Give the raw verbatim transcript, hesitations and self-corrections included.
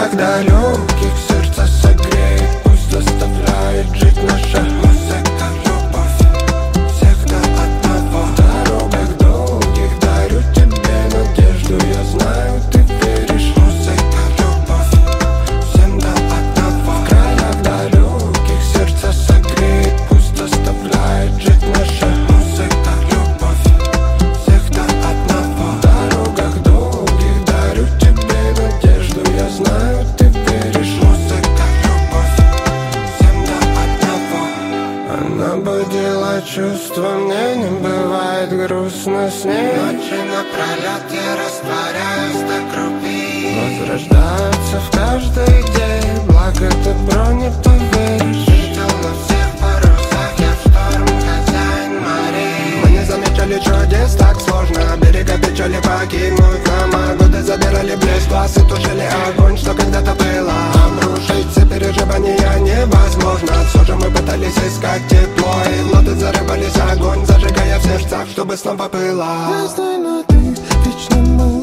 краях далеких сердце согреет, пусть заставляет жить наша музыка. Любовь всегда одного. В дорогах долгих дарю тебе надежду, я знаю, ты веришь. Музыка, любовь всем до одного. В краях далеких сердце согреет, пусть заставляет жить наша музыка. Любовь всегда одного. В дорогах долгих дарю тебе надежду, я знаю, ты веришь. Музыка, любовь всем до одного. Она будила чувства, мне не бывает грустно с ней. Ночи напролет я растворяюсь до крупиц, возрождается в каждой идее, благо добро не поверишь. Видел на всех парусах, я в шторм, хозяин морей. Мы не замечали чудес, так сложно берега печали покинуть нам, а годы забирали блеск глаз и тушили огонь, что когда-то было. Обрушить все переживания невозможно, все же мы пытались искать тепло, и в ноты зарывались огонь, зажигая в сердцах, чтобы снова пылать. Я знаю, но ты вечно мой.